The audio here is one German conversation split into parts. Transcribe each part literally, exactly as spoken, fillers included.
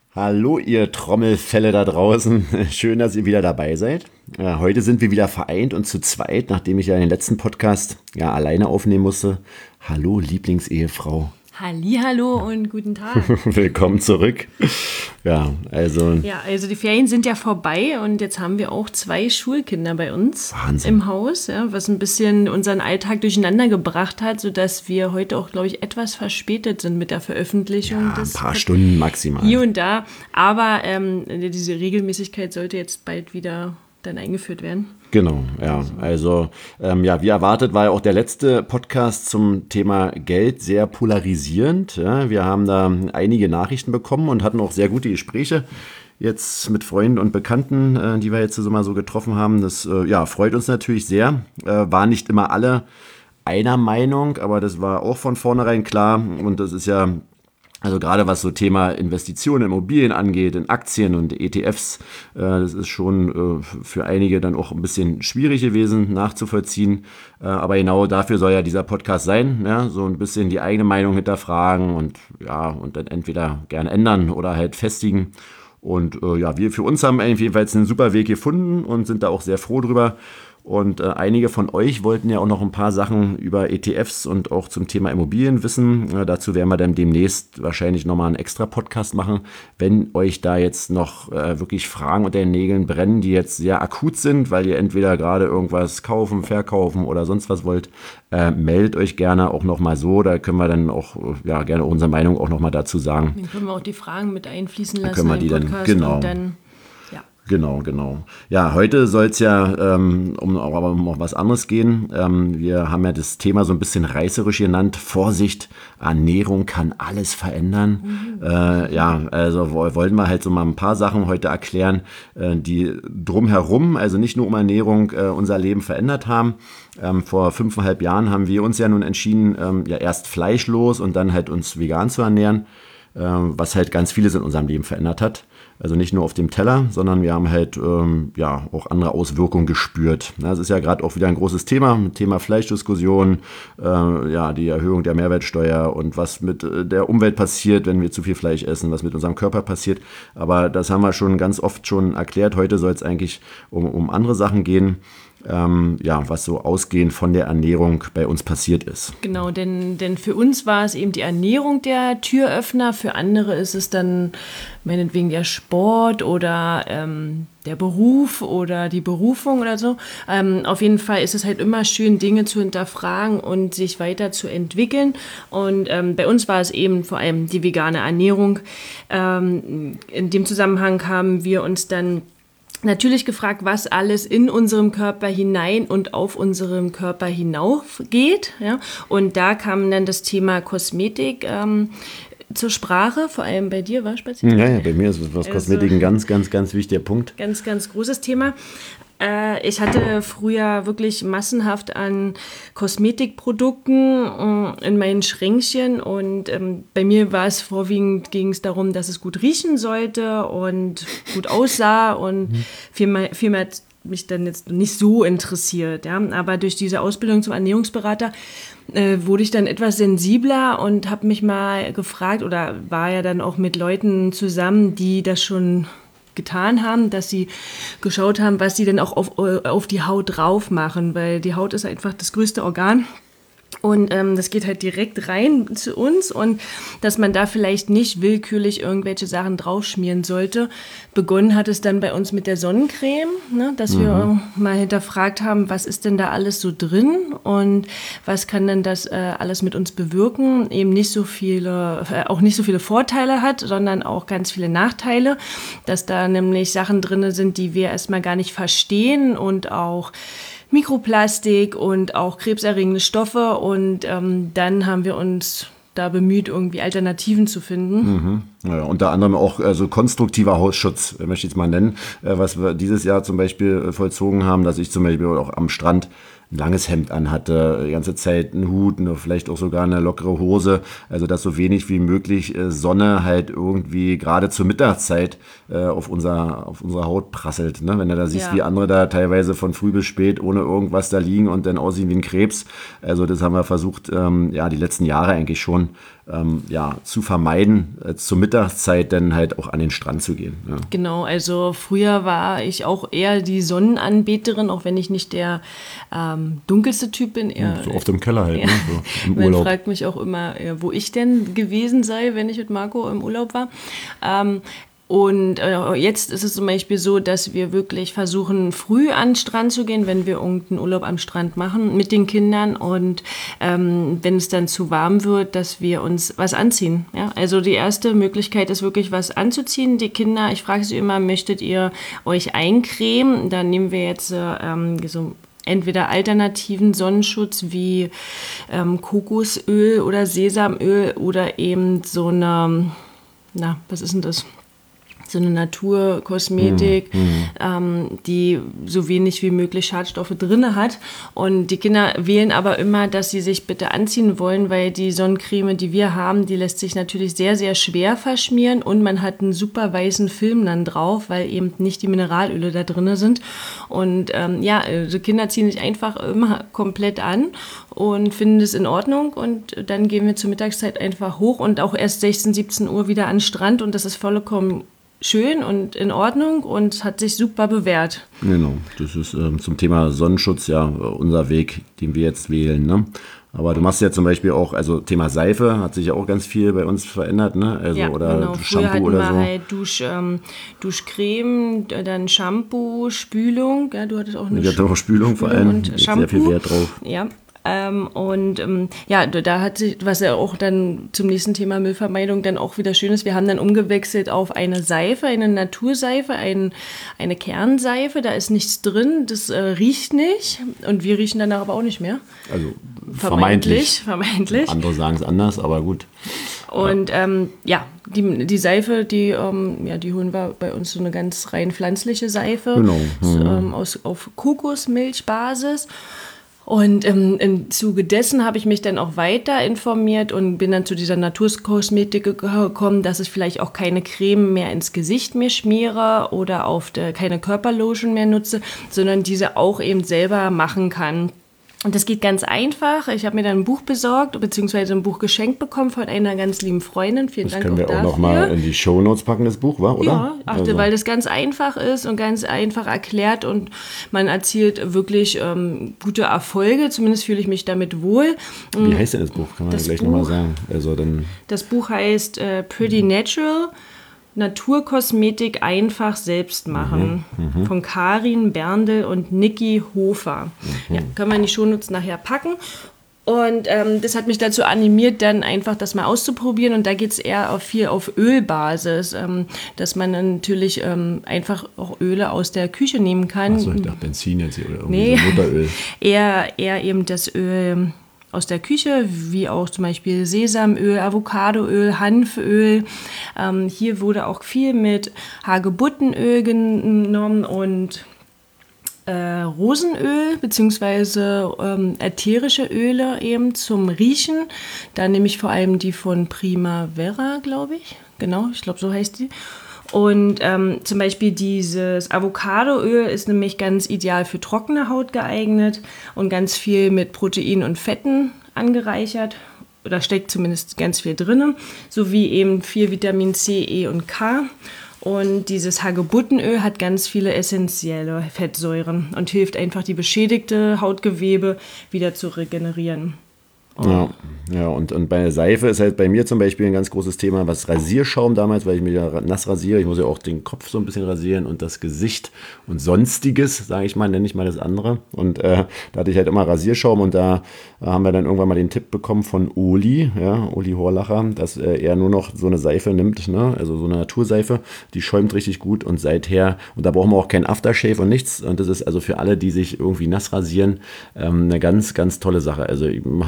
Hallo, ihr Trommelfälle da draußen. Schön, dass ihr wieder dabei seid. Ja, heute sind wir wieder vereint und zu zweit, nachdem ich ja den letzten Podcast ja alleine aufnehmen musste. Hallo, Lieblingsehefrau. Hallihallo und guten Tag. Willkommen zurück. Ja, also. Ja, also die Ferien sind ja vorbei und jetzt haben wir auch zwei Schulkinder bei uns Wahnsinn. Im Haus, ja, was ein bisschen unseren Alltag durcheinander gebracht hat, sodass wir heute auch, glaube ich, etwas verspätet sind mit der Veröffentlichung. Ja, ein des paar Stunden maximal. Hier und da. Aber ähm, diese Regelmäßigkeit sollte jetzt bald wieder dann eingeführt werden. Genau, ja. Also, ähm, ja, wie erwartet war ja auch der letzte Podcast zum Thema Geld sehr polarisierend. Ja. Wir haben da einige Nachrichten bekommen und hatten auch sehr gute Gespräche jetzt mit Freunden und Bekannten, äh, die wir jetzt so mal so getroffen haben. Das äh, ja, freut uns natürlich sehr. Äh, waren nicht immer alle einer Meinung, aber das war auch von vornherein klar. Und das ist ja Also gerade was so Thema Investitionen in Immobilien angeht, in Aktien und E T Fs, äh, das ist schon äh, für einige dann auch ein bisschen schwierig gewesen nachzuvollziehen. Äh, aber genau dafür soll ja dieser Podcast sein, ja? So ein bisschen die eigene Meinung hinterfragen und ja und dann entweder gerne ändern oder halt festigen. Und äh, ja, wir für uns haben jedenfalls einen super Weg gefunden und sind da auch sehr froh drüber. Und äh, einige von euch wollten ja auch noch ein paar Sachen über E T Fs und auch zum Thema Immobilien wissen. Äh, dazu werden wir dann demnächst wahrscheinlich nochmal einen extra Podcast machen. Wenn euch da jetzt noch äh, wirklich Fragen unter den Nägeln brennen, die jetzt sehr akut sind, weil ihr entweder gerade irgendwas kaufen, verkaufen oder sonst was wollt, äh, meldet euch gerne auch nochmal so. Da können wir dann auch ja, gerne unsere Meinung auch nochmal dazu sagen. Dann können wir auch die Fragen mit einfließen lassen dann können wir die in den Podcast dann, genau. und dann Genau, genau. Ja, heute soll es ja ähm, um, aber um auch was anderes gehen. Ähm, wir haben ja das Thema so ein bisschen reißerisch genannt. Vorsicht, Ernährung kann alles verändern. Mhm. Äh, ja, also wollten wir halt so mal ein paar Sachen heute erklären, äh, die drumherum, also nicht nur um Ernährung, äh, unser Leben verändert haben. Ähm, vor fünfeinhalb Jahren haben wir uns ja nun entschieden, ähm, ja erst fleischlos und dann halt uns vegan zu ernähren, äh, was halt ganz vieles in unserem Leben verändert hat. Also nicht nur auf dem Teller, sondern wir haben halt ähm, ja auch andere Auswirkungen gespürt. Das ist ja gerade auch wieder ein großes Thema, Thema Fleischdiskussion, äh, ja die Erhöhung der Mehrwertsteuer und was mit äh, der Umwelt passiert, wenn wir zu viel Fleisch essen, was mit unserem Körper passiert. Aber das haben wir schon ganz oft schon erklärt. Heute soll es eigentlich um, um andere Sachen gehen. Ähm, ja, was so ausgehend von der Ernährung bei uns passiert ist. Genau, denn, denn für uns war es eben die Ernährung der Türöffner, für andere ist es dann meinetwegen der Sport oder ähm, der Beruf oder die Berufung oder so. Ähm, auf jeden Fall ist es halt immer schön, Dinge zu hinterfragen und sich weiterzuentwickeln. Und ähm, bei uns war es eben vor allem die vegane Ernährung. Ähm, in dem Zusammenhang haben wir uns dann natürlich gefragt, was alles in unserem Körper hinein und auf unserem Körper hinauf geht. Ja? Und da kam dann das Thema Kosmetik ähm, zur Sprache, vor allem bei dir, war spazieren? Ja, ja, bei mir ist was Kosmetik also, ein ganz, ganz, ganz wichtiger Punkt. Ganz, ganz großes Thema. Äh, ich hatte früher wirklich massenhaft an Kosmetikprodukten äh, in meinen Schränkchen und ähm, bei mir war es vorwiegend, ging es darum, dass es gut riechen sollte und gut aussah und mhm. viel mehr, viel mehr hat mich dann jetzt nicht so interessiert. Ja? Aber durch diese Ausbildung zum Ernährungsberater äh, wurde ich dann etwas sensibler und habe mich mal gefragt oder war ja dann auch mit Leuten zusammen, die das schon getan haben, dass sie geschaut haben, was sie denn auch auf, auf die Haut drauf machen, weil die Haut ist einfach das größte Organ. Und ähm, das geht halt direkt rein zu uns und dass man da vielleicht nicht willkürlich irgendwelche Sachen draufschmieren sollte. Begonnen hat es dann bei uns mit der Sonnencreme, ne, dass mhm. wir mal hinterfragt haben, was ist denn da alles so drin und was kann denn das äh, alles mit uns bewirken. Eben nicht so viele, äh, auch nicht so viele Vorteile hat, sondern auch ganz viele Nachteile, dass da nämlich Sachen drin sind, die wir erstmal gar nicht verstehen und auch Mikroplastik und auch krebserregende Stoffe und ähm, dann haben wir uns da bemüht, irgendwie Alternativen zu finden. Mhm. Ja, unter anderem auch also konstruktiver Hausschutz, möchte ich es mal nennen, äh, was wir dieses Jahr zum Beispiel vollzogen haben, dass ich zum Beispiel auch am Strand ein langes Hemd anhatte, die ganze Zeit einen Hut, eine, vielleicht auch sogar eine lockere Hose, also dass so wenig wie möglich äh, Sonne halt irgendwie gerade zur Mittagszeit äh, auf, unser, auf unsere Haut prasselt. Ne? Wenn du da siehst, Ja. wie andere da teilweise von früh bis spät ohne irgendwas da liegen und dann aussehen wie ein Krebs. Also das haben wir versucht, ähm, ja, die letzten Jahre eigentlich schon ähm, ja, zu vermeiden, äh, zur Mittagszeit dann halt auch an den Strand zu gehen. Ja. Genau, also früher war ich auch eher die Sonnenanbeterin, auch wenn ich nicht der ähm, dunkelste Typ bin. Eher, So oft im Keller halt, ja. ne? So im Man Urlaub. fragt mich auch immer, äh, wo ich denn gewesen sei, wenn ich mit Marco im Urlaub war. Ähm, Und äh, jetzt ist es zum Beispiel so, dass wir wirklich versuchen, früh an den Strand zu gehen, wenn wir irgendeinen Urlaub am Strand machen mit den Kindern. Und ähm, wenn es dann zu warm wird, dass wir uns was anziehen. Ja? Also die erste Möglichkeit ist wirklich was anzuziehen. Die Kinder, ich frage sie immer, möchtet ihr euch eincremen? Dann nehmen wir jetzt äh, ähm, so entweder alternativen Sonnenschutz wie ähm, Kokosöl oder Sesamöl oder eben so eine, na, was ist denn das? So eine Naturkosmetik, Mhm. ähm, die so wenig wie möglich Schadstoffe drin hat. Und die Kinder wählen aber immer, dass sie sich bitte anziehen wollen, weil die Sonnencreme, die wir haben, die lässt sich natürlich sehr, sehr schwer verschmieren und man hat einen super weißen Film dann drauf, weil eben nicht die Mineralöle da drin sind. Und ähm, ja, die Kinder ziehen sich einfach immer komplett an und finden es in Ordnung. Und dann gehen wir zur Mittagszeit einfach hoch und auch erst sechzehn, siebzehn Uhr wieder an den Strand und das ist vollkommen schön und in Ordnung und hat sich super bewährt. Genau, das ist ähm, zum Thema Sonnenschutz ja unser Weg, den wir jetzt wählen. Ne? Aber du machst ja zum Beispiel auch, also Thema Seife hat sich ja auch ganz viel bei uns verändert, ne? Also, Ja, oder genau. Früher Shampoo hatten oder wir so. halt Dusch, ähm, Duschcreme, dann Shampoo, Spülung. Ja, du hattest auch eine Ich hatte auch Spülung vor Spülung allem, und legt Shampoo. sehr viel Wert drauf. Ja. Ähm, und ähm, ja, da hat sich, was ja auch dann zum nächsten Thema Müllvermeidung dann auch wieder schön ist, wir haben dann umgewechselt auf eine Seife, eine Naturseife, ein, eine Kernseife, da ist nichts drin, das äh, riecht nicht und wir riechen danach aber auch nicht mehr. Also Vermeintlich, vermeintlich. vermeintlich. Andere sagen es anders, aber gut. Und ähm, ja, die, die Seife, die, ähm, ja, die holen wir bei uns so eine ganz rein pflanzliche Seife. Genau. So, ähm, aus, auf Kokosmilchbasis. Und ähm, im Zuge dessen habe ich mich dann auch weiter informiert und bin dann zu dieser Naturkosmetik gekommen, dass ich vielleicht auch keine Creme mehr ins Gesicht mir schmiere oder auf der, keine Körperlotion mehr nutze, sondern diese auch eben selber machen kann. Und das geht ganz einfach. Ich habe mir dann ein Buch besorgt, beziehungsweise ein Buch geschenkt bekommen von einer ganz lieben Freundin. Vielen Das Dank können wir auch auch dafür. noch mal in die Shownotes packen, das Buch, war, oder? Ja, achte, Also, weil das ganz einfach ist und ganz einfach erklärt und man erzielt wirklich ähm, gute Erfolge. Zumindest fühle ich mich damit wohl. wie heißt denn das Buch? Kann man Das gleich nochmal Buch- sagen. Also dann, Das Buch heißt äh, Pretty Natural. Naturkosmetik einfach selbst machen. Mhm, Von Karin Berndl und Niki Hofer. Mhm. Ja, können wir in die Shownotes nachher packen. Und ähm, das hat mich dazu animiert, dann einfach das mal auszuprobieren. Und da geht es eher auf viel auf Ölbasis, ähm, dass man dann natürlich ähm, einfach auch Öle aus der Küche nehmen kann. achso, ich dachte Benzin jetzt hier oder irgendwie Nee. so Mutteröl. eher, eher eben das Öl aus der Küche, wie auch zum Beispiel Sesamöl, Avocadoöl, Hanföl. Ähm, hier wurde auch viel mit Hagebuttenöl genommen und äh, Rosenöl beziehungsweise ähm, ätherische Öle eben zum Riechen. Da nehme ich vor allem die von Primavera, glaube ich. Genau, ich glaube, so heißt die. Und ähm, zum Beispiel dieses Avocadoöl ist nämlich ganz ideal für trockene Haut geeignet und ganz viel mit Protein und Fetten angereichert. Oder steckt zumindest ganz viel drin, sowie eben viel Vitamin C, E und K. Und dieses Hagebuttenöl hat ganz viele essentielle Fettsäuren und hilft einfach, die beschädigte Hautgewebe wieder zu regenerieren. Ja, ja und, und bei der Seife ist halt bei mir zum Beispiel ein ganz großes Thema, was Rasierschaum damals, weil ich mir ja nass rasiere. Ich muss ja auch den Kopf so ein bisschen rasieren und das Gesicht und Sonstiges, sage ich mal, nenne ich mal das andere. Und äh, da hatte ich halt immer Rasierschaum und da äh, haben wir dann irgendwann mal den Tipp bekommen von Oli, ja, Oli Horlacher, dass äh, er nur noch so eine Seife nimmt, ne? Also so eine Naturseife, die schäumt richtig gut und seither, und da brauchen wir auch kein Aftershave und nichts. Und das ist also für alle, die sich irgendwie nass rasieren, ähm, eine ganz, ganz tolle Sache. Also ich habe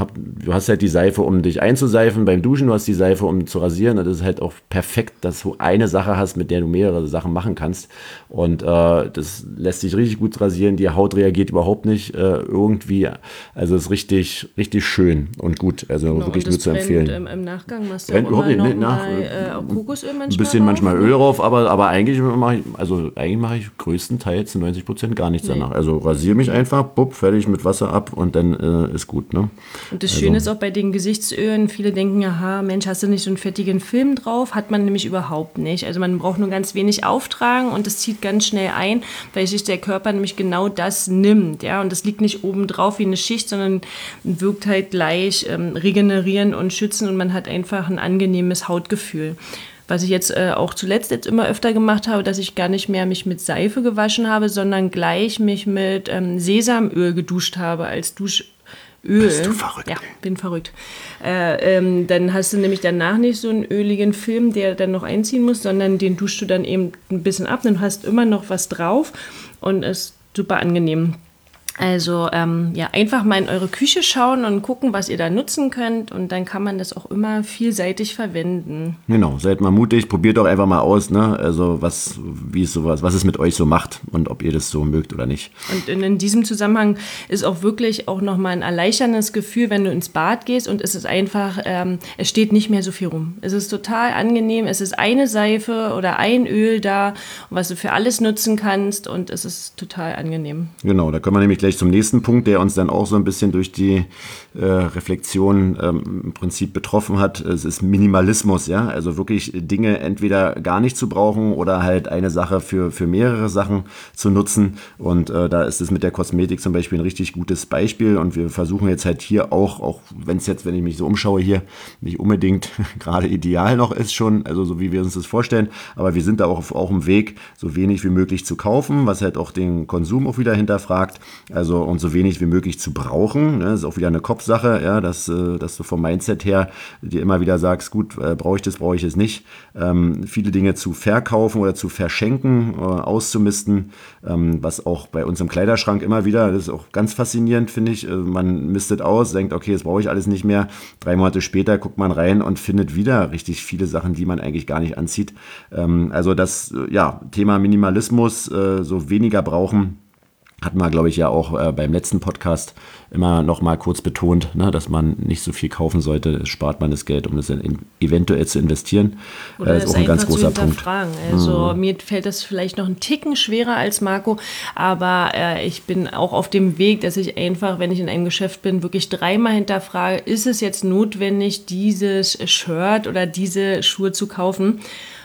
du hast halt die Seife, um dich einzuseifen beim Duschen, du hast die Seife, um zu rasieren. Und das ist halt auch perfekt, dass du eine Sache hast, mit der du mehrere Sachen machen kannst. Und äh, das lässt sich richtig gut rasieren. Die Haut reagiert überhaupt nicht äh, irgendwie. Also es ist richtig, richtig schön und gut. Also genau, wirklich nur zu brennt, empfehlen. Im, im Nachgang machst du Brennt auch immer überhaupt noch nicht, nach, mal äh, Kokosöl manchmal ein bisschen drauf. manchmal Öl drauf, aber, aber eigentlich mache ich, also eigentlich mache ich größtenteils zu neunzig Prozent gar nichts Nee. danach. Also rasiere mich einfach, bupp, fertig mit Wasser ab und dann äh, ist gut. Ne? Und das Also, Schöne ist auch bei den Gesichtsölen, viele denken, aha, Mensch, hast du nicht so einen fettigen Film drauf? Hat man nämlich überhaupt nicht. Also man braucht nur ganz wenig auftragen und das zieht ganz schnell ein, weil sich der Körper nämlich genau das nimmt. Ja? Und das liegt nicht oben drauf wie eine Schicht, sondern wirkt halt gleich ähm, regenerieren und schützen und man hat einfach ein angenehmes Hautgefühl. Was ich jetzt äh, auch zuletzt jetzt immer öfter gemacht habe, dass ich gar nicht mehr mich mit Seife gewaschen habe, sondern gleich mich mit ähm, Sesamöl geduscht habe als Duschöl. Bist du verrückt? Ja, bin verrückt. Äh, ähm, dann hast du nämlich danach nicht so einen öligen Film, der dann noch einziehen muss, sondern den duschst du dann eben ein bisschen ab, dann hast immer noch was drauf und ist super angenehm. Also ähm, ja, einfach mal in eure Küche schauen und gucken, was ihr da nutzen könnt und dann kann man das auch immer vielseitig verwenden. Genau, seid mal mutig, probiert doch einfach mal aus, ne? Also was, wie es sowas, was es mit euch so macht und ob ihr das so mögt oder nicht. Und in, in diesem Zusammenhang ist auch wirklich auch nochmal ein erleichterndes Gefühl, wenn du ins Bad gehst und es ist einfach, ähm, es steht nicht mehr so viel rum. Es ist total angenehm, es ist eine Seife oder ein Öl da, was du für alles nutzen kannst und es ist total angenehm. Genau, da können wir nämlich gleich zum nächsten Punkt, der uns dann auch so ein bisschen durch die äh, Reflexion ähm, im Prinzip betroffen hat. Es ist Minimalismus, ja, also wirklich Dinge entweder gar nicht zu brauchen oder halt eine Sache für, für mehrere Sachen zu nutzen. Und äh, da ist es mit der Kosmetik zum Beispiel ein richtig gutes Beispiel. Und wir versuchen jetzt halt hier auch, auch wenn es jetzt, wenn ich mich so umschaue hier, nicht unbedingt gerade ideal noch ist schon, also so wie wir uns das vorstellen, aber wir sind da auch auf auch im Weg, so wenig wie möglich zu kaufen, was halt auch den Konsum auch wieder hinterfragt. Also und so wenig wie möglich zu brauchen. Ne? Das ist auch wieder eine Kopfsache, ja, dass, äh, dass du vom Mindset her dir immer wieder sagst, gut, äh, brauche ich das, brauche ich es nicht. Ähm, viele Dinge zu verkaufen oder zu verschenken, äh, auszumisten, ähm, was auch bei uns im Kleiderschrank immer wieder, das ist auch ganz faszinierend, finde ich. Äh, man mistet aus, denkt, okay, das brauche ich alles nicht mehr. Drei Monate später guckt man rein und findet wieder richtig viele Sachen, die man eigentlich gar nicht anzieht. Ähm, also das, äh, ja, Thema Minimalismus, äh, so weniger brauchen, hatten wir, glaube ich, ja auch äh, beim letzten Podcast immer noch mal kurz betont, ne, dass man nicht so viel kaufen sollte. Spart man das Geld, um das in, eventuell zu investieren. Oder äh, ist auch ein ganz großer Punkt. Also mhm. mir fällt das vielleicht noch einen Ticken schwerer als Marco, aber äh, ich bin auch auf dem Weg, dass ich einfach, wenn ich in einem Geschäft bin, wirklich dreimal hinterfrage, ist es jetzt notwendig, dieses Shirt oder diese Schuhe zu kaufen?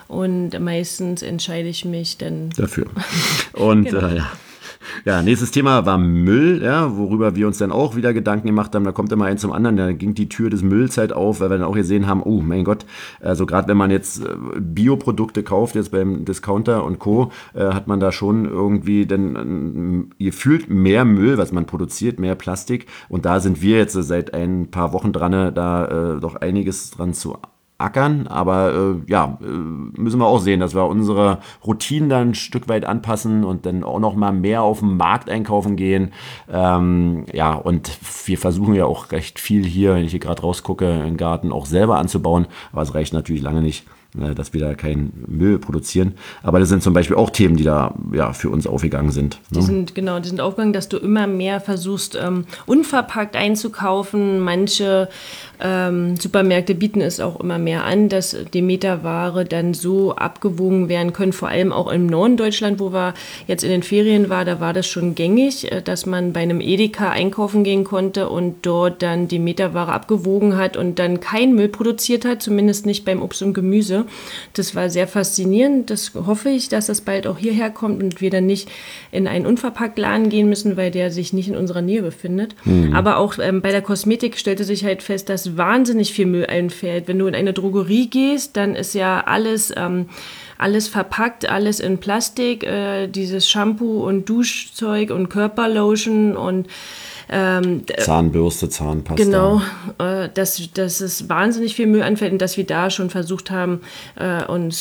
Und meistens entscheide ich mich dann dafür. Und genau. äh, ja. Ja, nächstes Thema war Müll, ja, worüber wir uns dann auch wieder Gedanken gemacht haben. Da kommt immer ein zum anderen, da ging die Tür des Mülls halt auf, weil wir dann auch gesehen haben, oh mein Gott, also gerade wenn man jetzt Bioprodukte kauft, jetzt beim Discounter und Co., äh, hat man da schon irgendwie dann äh, gefühlt mehr Müll, was man produziert, mehr Plastik. Und da sind wir jetzt seit ein paar Wochen dran, da äh, doch einiges dran zu ackern, aber äh, ja, äh, müssen wir auch sehen, dass wir unsere Routinen dann ein Stück weit anpassen und dann auch noch mal mehr auf dem Markt einkaufen gehen. Ähm, ja, und wir versuchen ja auch recht viel hier, wenn ich hier gerade rausgucke, im Garten auch selber anzubauen, aber es reicht natürlich lange nicht, dass wir da keinen Müll produzieren. Aber das sind zum Beispiel auch Themen, die da ja für uns aufgegangen sind. Ne? Die sind, genau, die sind aufgegangen, dass du immer mehr versuchst, ähm, unverpackt einzukaufen. Manche ähm, Supermärkte bieten es auch immer mehr an, dass Demeterware dann so abgewogen werden können. Vor allem auch im Norden Deutschland, wo wir jetzt in den Ferien waren, da war das schon gängig, dass man bei einem Edeka einkaufen gehen konnte und dort dann Demeterware abgewogen hat und dann kein Müll produziert hat, zumindest nicht beim Obst und Gemüse. Das war sehr faszinierend. Das hoffe ich, dass das bald auch hierher kommt und wir dann nicht in einen Unverpacktladen gehen müssen, weil der sich nicht in unserer Nähe befindet. Mhm. Aber auch ähm, bei der Kosmetik stellte sich halt fest, dass wahnsinnig viel Müll einfällt. Wenn du in eine Drogerie gehst, dann ist ja alles... Ähm, alles verpackt, alles in Plastik, äh, dieses Shampoo und Duschzeug und Körperlotion und ähm, Zahnbürste, Zahnpasta. Genau, äh, dass, dass es wahnsinnig viel Müll anfällt und dass wir da schon versucht haben, äh, uns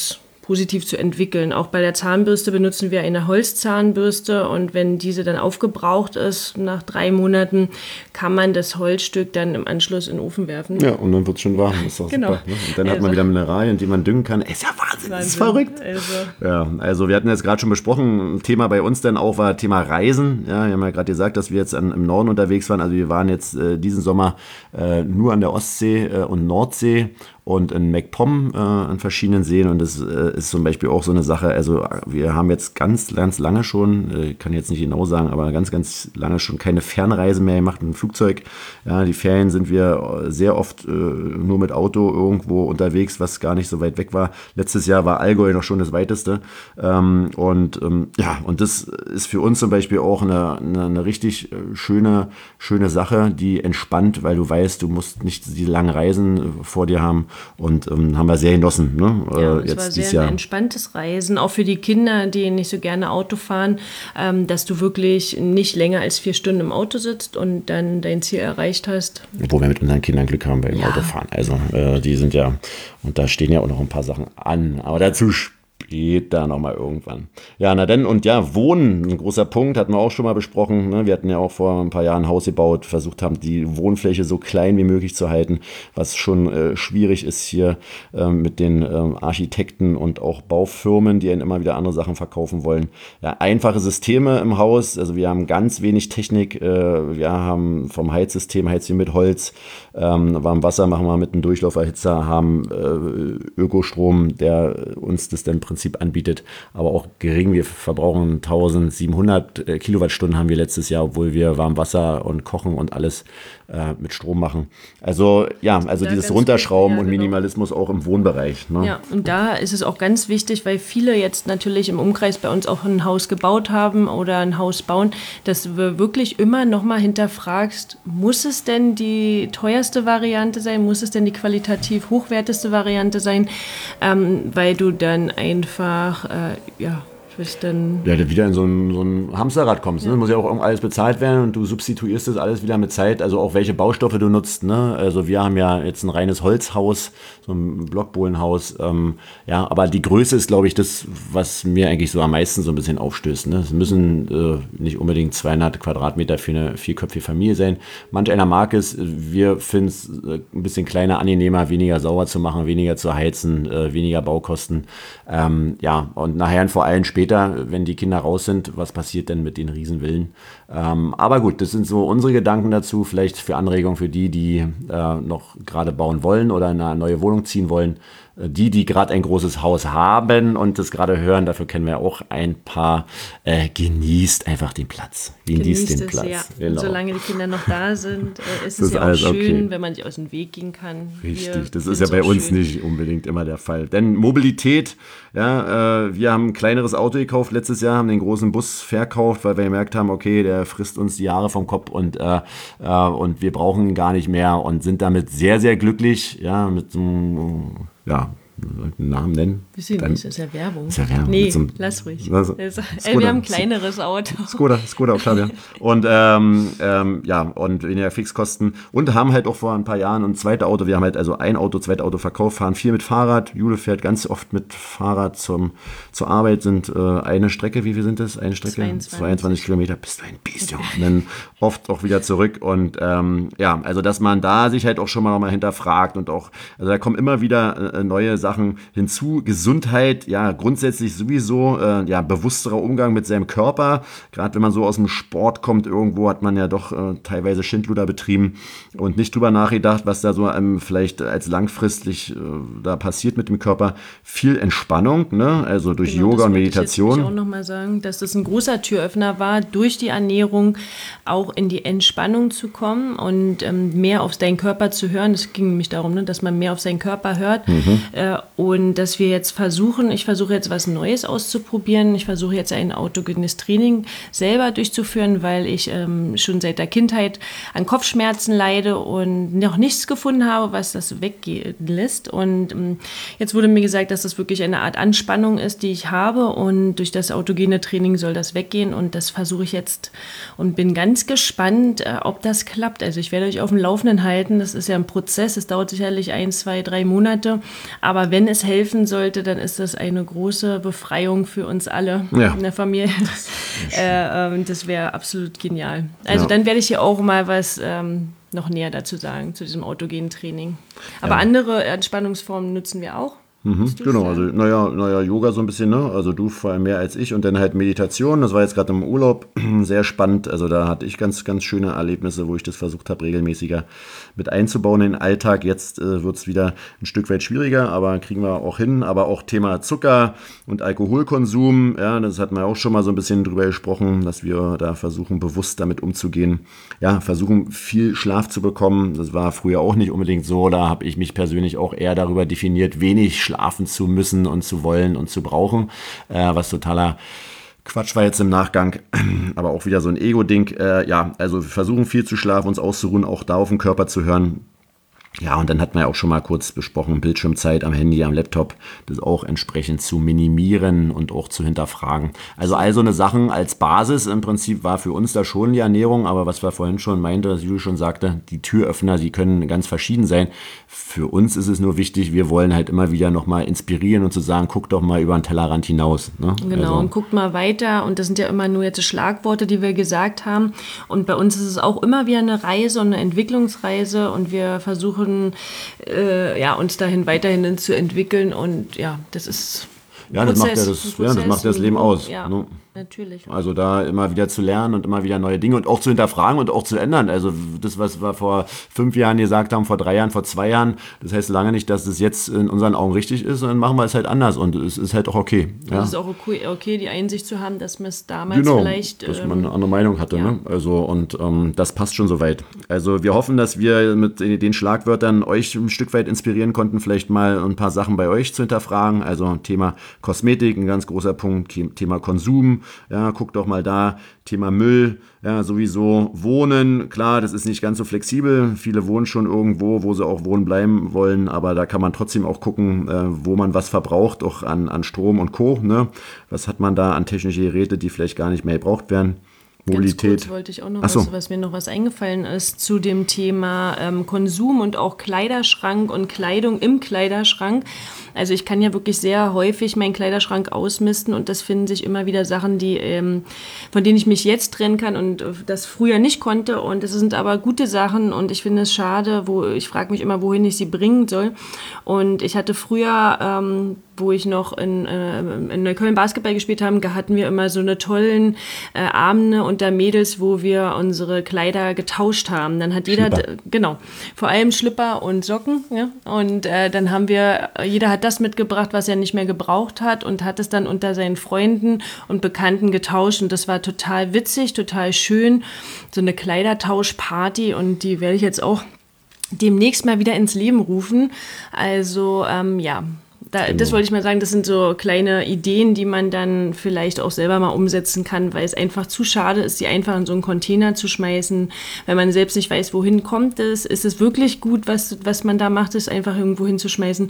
positiv zu entwickeln. Auch bei der Zahnbürste benutzen wir eine Holzzahnbürste und wenn diese dann aufgebraucht ist, nach drei Monaten, kann man das Holzstück dann im Anschluss in den Ofen werfen. Ja, und dann wird es schon warm. Das ist doch genau. super. Ne? Und dann also. hat man wieder Mineralien, die man düngen kann. Ist ja Wahnsinn, Wahnsinn. Das ist verrückt. Also. Ja, also wir hatten jetzt gerade schon besprochen, ein Thema bei uns dann auch war Thema Reisen. Ja, wir haben ja gerade gesagt, dass wir jetzt an, im Norden unterwegs waren. Also wir waren jetzt äh, diesen Sommer äh, nur an der Ostsee äh, und Nordsee und in MacPom äh, an verschiedenen Seen und das äh, ist zum Beispiel auch so eine Sache, also wir haben jetzt ganz, ganz lange schon, äh, kann jetzt nicht genau sagen, aber ganz, ganz lange schon keine Fernreise mehr gemacht mit dem Flugzeug. Ja, die Ferien sind wir sehr oft äh, nur mit Auto irgendwo unterwegs, was gar nicht so weit weg war. Letztes Jahr war Allgäu noch schon das weiteste ähm, und ähm, ja, und das ist für uns zum Beispiel auch eine, eine, eine richtig schöne, schöne Sache, die entspannt, weil du weißt, du musst nicht die langen Reisen vor dir haben. Und ähm, haben wir sehr genossen. Ne? Ja, äh, es jetzt war dieses sehr Jahr. ein entspanntes Reisen, auch für die Kinder, die nicht so gerne Auto fahren, ähm, dass du wirklich nicht länger als vier Stunden im Auto sitzt und dann dein Ziel erreicht hast. Obwohl wir mit unseren Kindern Glück haben beim ja. Autofahren. Also äh, die sind ja, und da stehen ja auch noch ein paar Sachen an. Aber dazu später nochmal irgendwann. Ja, na denn, und ja, Wohnen, ein großer Punkt, hatten wir auch schon mal besprochen. Ne? Wir hatten ja auch vor ein paar Jahren ein Haus gebaut, versucht haben, die Wohnfläche so klein wie möglich zu halten, was schon äh, schwierig ist hier äh, mit den äh, Architekten und auch Baufirmen, die ihnen immer wieder andere Sachen verkaufen wollen. Ja, einfache Systeme im Haus, also wir haben ganz wenig Technik, äh, wir haben vom Heizsystem, heizen wir mit Holz, ähm, warm Wasser machen wir mit einem Durchlauferhitzer, haben äh, Ökostrom, der uns das dann im Prinzip anbietet, aber auch gering. Wir verbrauchen eintausendsiebenhundert Kilowattstunden haben wir letztes Jahr, obwohl wir warm Wasser und Kochen und alles äh, mit Strom machen. Also ja, also da dieses Runterschrauben gut, ja, und Minimalismus genau. auch im Wohnbereich. Ne? Ja, und da ist es auch ganz wichtig, weil viele jetzt natürlich im Umkreis bei uns auch ein Haus gebaut haben oder ein Haus bauen, dass du wirklich immer nochmal hinterfragst, muss es denn die teuerste Variante sein, muss es denn die qualitativ hochwertigste Variante sein, ähm, weil du dann einfach, äh, ja, bist dann... Ja, wieder in so ein, so ein Hamsterrad kommst. Ne? Ja. Muss ja auch alles bezahlt werden und du substituierst das alles wieder mit Zeit, also auch welche Baustoffe du nutzt. Ne? Also wir haben ja jetzt ein reines Holzhaus, so ein Blockbohlenhaus. Ähm, ja, aber die Größe ist, glaube ich, das, was mir eigentlich so am meisten so ein bisschen aufstößt. Ne? Es müssen äh, nicht unbedingt zweihundert Quadratmeter für eine vierköpfige Familie sein. Manch einer mag es. Wir finden es äh, ein bisschen kleiner, angenehmer, weniger sauber zu machen, weniger zu heizen, äh, weniger Baukosten. Ähm, ja, und nachher vor allem später, wenn die Kinder raus sind, was passiert denn mit den Riesenvillen? Ähm, aber gut, das sind so unsere Gedanken dazu, vielleicht für Anregungen für die, die äh, noch gerade bauen wollen oder in eine neue Wohnung ziehen wollen. Die, die gerade ein großes Haus haben und das gerade hören, dafür kennen wir auch ein paar, äh, genießt einfach den Platz. Genießt, genießt den es, Platz. Ja. Genau. Und solange die Kinder noch da sind, äh, ist es ja auch schön, okay. wenn man sich aus dem Weg gehen kann. Richtig, wir das ist ja bei uns schön. Nicht unbedingt immer der Fall. Denn Mobilität, ja, äh, wir haben ein kleineres Auto gekauft letztes Jahr, haben den großen Bus verkauft, weil wir gemerkt haben, okay, der frisst uns die Jahre vom Kopf und, äh, äh, und wir brauchen ihn gar nicht mehr und sind damit sehr, sehr glücklich, ja, mit so einem ja, einen Namen nennen. Wissen nicht, das ist ja Werbung. Ist ja Werbung. Nee, so einem, lass ruhig. Also, also, ey, wir haben ein kleineres Auto. Skoda, Skoda Octavia. Und ähm, ähm, ja, und weniger Fixkosten. Und haben halt auch vor ein paar Jahren ein zweites Auto. Wir haben halt also ein Auto, zweites Auto verkauft, fahren viel mit Fahrrad. Jule fährt ganz oft mit Fahrrad zum, zur Arbeit. Sind äh, eine Strecke, wie viel sind das? Eine Strecke? zweiundzwanzig. zweiundzwanzig Kilometer. Bist du ein Biest, Junge. Und dann oft auch wieder zurück. Und ähm, ja, also dass man da sich halt auch schon mal nochmal hinterfragt und auch, also da kommen immer wieder äh, neue Sachen hinzu. Gesundheit, ja, grundsätzlich sowieso, äh, ja, bewussterer Umgang mit seinem Körper. Gerade wenn man so aus dem Sport kommt, irgendwo hat man ja doch äh, teilweise Schindluder betrieben und nicht drüber nachgedacht, was da so ähm, vielleicht als langfristig äh, da passiert mit dem Körper. Viel Entspannung, ne? Also durch genau, Yoga und Meditation. Das will ich auch nochmal sagen, dass das ein großer Türöffner war, durch die Ernährung auch in die Entspannung zu kommen und ähm, mehr auf seinen Körper zu hören. Es ging nämlich darum, ne, dass man mehr auf seinen Körper hört. Mhm. Äh, und dass wir jetzt versuchen, ich versuche jetzt was Neues auszuprobieren. Ich versuche jetzt ein autogenes Training selber durchzuführen, weil ich ähm, schon seit der Kindheit an Kopfschmerzen leide und noch nichts gefunden habe, was das weggehen lässt. Und ähm, jetzt wurde mir gesagt, dass das wirklich eine Art Anspannung ist, die ich habe. Und durch das autogene Training soll das weggehen. Und das versuche ich jetzt und bin ganz gespannt, äh, ob das klappt. Also ich werde euch auf dem Laufenden halten. Das ist ja ein Prozess. Es dauert sicherlich ein, zwei, drei Monate. Aber Aber wenn es helfen sollte, dann ist das eine große Befreiung für uns alle ja. in der Familie. Das, äh, ähm, das wäre absolut genial. Also ja. dann werde ich hier auch mal was ähm, noch näher dazu sagen, zu diesem autogenen Training. Aber ja. andere Entspannungsformen nutzen wir auch. Mhm, genau, also naja, naja, Yoga so ein bisschen, ne? Also du vor allem mehr als ich und dann halt Meditation, das war jetzt gerade im Urlaub sehr spannend, also da hatte ich ganz, ganz schöne Erlebnisse, wo ich das versucht habe, regelmäßiger mit einzubauen in den Alltag. Jetzt äh, wird es wieder ein Stück weit schwieriger, aber kriegen wir auch hin, aber auch Thema Zucker und Alkoholkonsum, ja, das hatten wir auch schon mal so ein bisschen drüber gesprochen, dass wir da versuchen, bewusst damit umzugehen, ja, versuchen viel Schlaf zu bekommen, das war früher auch nicht unbedingt so, da habe ich mich persönlich auch eher darüber definiert, wenig Schlaf schlafen zu müssen und zu wollen und zu brauchen, äh, was totaler Quatsch war jetzt im Nachgang, aber auch wieder so ein Ego-Ding. Äh, ja, also wir versuchen viel zu schlafen, uns auszuruhen, auch da auf den Körper zu hören. Ja, und dann hatten wir ja auch schon mal kurz besprochen, Bildschirmzeit am Handy, am Laptop, das auch entsprechend zu minimieren und auch zu hinterfragen. Also all so eine Sachen als Basis im Prinzip war für uns da schon die Ernährung, aber was wir vorhin schon meinte, was Julie schon sagte, die Türöffner, die können ganz verschieden sein. Für uns ist es nur wichtig, wir wollen halt immer wieder nochmal inspirieren und zu sagen, guck doch mal über den Tellerrand hinaus. Ne? Genau, also. Und guckt mal weiter und das sind ja immer nur jetzt Schlagworte, die wir gesagt haben und bei uns ist es auch immer wieder eine Reise und eine Entwicklungsreise und wir versuchen Äh, ja, uns dahin weiterhin zu entwickeln und ja, das ist ja, das macht ja das, ja, das macht ja das Leben aus. Ja, ne? Natürlich. Also da immer wieder zu lernen und immer wieder neue Dinge und auch zu hinterfragen und auch zu ändern. Also das, was wir vor fünf Jahren gesagt haben, vor drei Jahren, vor zwei Jahren, das heißt lange nicht, dass es jetzt in unseren Augen richtig ist, sondern machen wir es halt anders und es ist halt auch okay. Ja. Es ist auch okay, okay, die Einsicht zu haben, dass man es damals genau, vielleicht... dass ähm, man eine andere Meinung hatte. Ja. Ne? Also und ähm, das passt schon soweit. Also wir hoffen, dass wir mit den Schlagwörtern euch ein Stück weit inspirieren konnten, vielleicht mal ein paar Sachen bei euch zu hinterfragen. Also Thema Kosmetik, ein ganz großer Punkt, Thema Konsum, ja, guckt doch mal da, Thema Müll, ja, sowieso Wohnen, klar, das ist nicht ganz so flexibel, viele wohnen schon irgendwo, wo sie auch wohnen bleiben wollen, aber da kann man trotzdem auch gucken, äh, wo man was verbraucht, auch an, an Strom und Co., ne? Was hat man da an technische Geräte, die vielleicht gar nicht mehr gebraucht werden? Mobilität. Ganz kurz wollte ich auch noch so. was, was mir noch was eingefallen ist zu dem Thema ähm, Konsum und auch Kleiderschrank und Kleidung im Kleiderschrank. Also ich kann ja wirklich sehr häufig meinen Kleiderschrank ausmisten und das finden sich immer wieder Sachen, die, ähm, von denen ich mich jetzt trennen kann und das früher nicht konnte und es sind aber gute Sachen und ich finde es schade, wo ich frage mich immer, wohin ich sie bringen soll und ich hatte früher, ähm, wo ich noch in, äh, in Neukölln Basketball gespielt habe, hatten wir immer so eine tollen äh, Abende unter Mädels, wo wir unsere Kleider getauscht haben. Dann hat jeder, Schlipper. genau, vor allem Schlipper und Socken, ja, und äh, dann haben wir, jeder hat das mitgebracht, was er nicht mehr gebraucht hat und hat es dann unter seinen Freunden und Bekannten getauscht und das war total witzig, total schön, so eine Kleidertauschparty und die werde ich jetzt auch demnächst mal wieder ins Leben rufen. Also, ähm, ja, Da, genau. Das wollte ich mal sagen, das sind so kleine Ideen, die man dann vielleicht auch selber mal umsetzen kann, weil es einfach zu schade ist, die einfach in so einen Container zu schmeißen. Wenn man selbst nicht weiß, wohin kommt es, ist es wirklich gut, was, was man da macht, es einfach irgendwo hinzuschmeißen.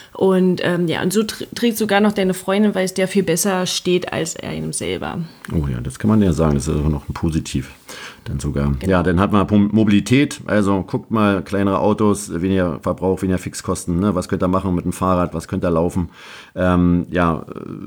Und ähm, ja, und so trägt sogar noch deine Freundin, weil es der viel besser steht als er einem selber. Oh ja, das kann man ja sagen, das ist also noch ein Positiv. Dann sogar. Genau. Ja, dann hat man Mobilität, also guckt mal, kleinere Autos, weniger Verbrauch, weniger Fixkosten, ne? Was könnt ihr machen mit dem Fahrrad, was könnt ihr laufen? Ähm, ja,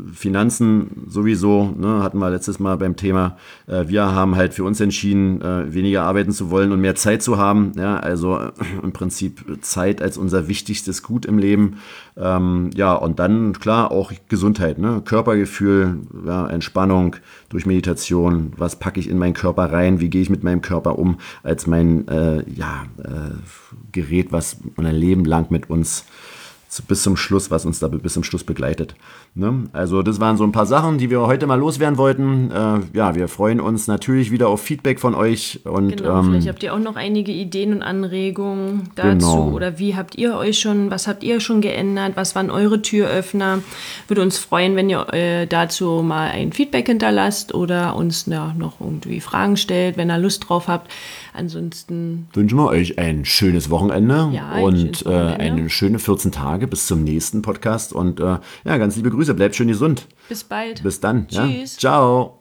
Finanzen sowieso, ne? Hatten wir letztes Mal beim Thema, äh, wir haben halt für uns entschieden, äh, weniger arbeiten zu wollen und mehr Zeit zu haben, ja, also äh, im Prinzip Zeit als unser wichtigstes Gut im Leben. Ähm, ja, und dann, klar, auch Gesundheit, ne? Körpergefühl, ja, Entspannung durch Meditation, was packe ich in meinen Körper rein, wie gehe ich mit meinem Körper um, als mein äh, ja, äh, Gerät, was ein Leben lang mit uns zu, bis zum Schluss, was uns da bis zum Schluss begleitet. Ne? Also das waren so ein paar Sachen, die wir heute mal loswerden wollten. Äh, ja, wir freuen uns natürlich wieder auf Feedback von euch. Und, genau, ähm, vielleicht habt ihr auch noch einige Ideen und Anregungen dazu. Genau. Oder wie habt ihr euch schon, was habt ihr schon geändert? Was waren eure Türöffner? Würde uns freuen, wenn ihr äh, dazu mal ein Feedback hinterlasst oder uns ja, noch irgendwie Fragen stellt, wenn ihr Lust drauf habt. Ansonsten wünschen wir euch ein schönes Wochenende ja, ein und schönes Wochenende. Äh, eine schöne vierzehn Tage bis zum nächsten Podcast. Und äh, ja, ganz liebe Grüße, bleibt schön gesund. Bis bald. Bis dann. Tschüss. Ja. Ciao.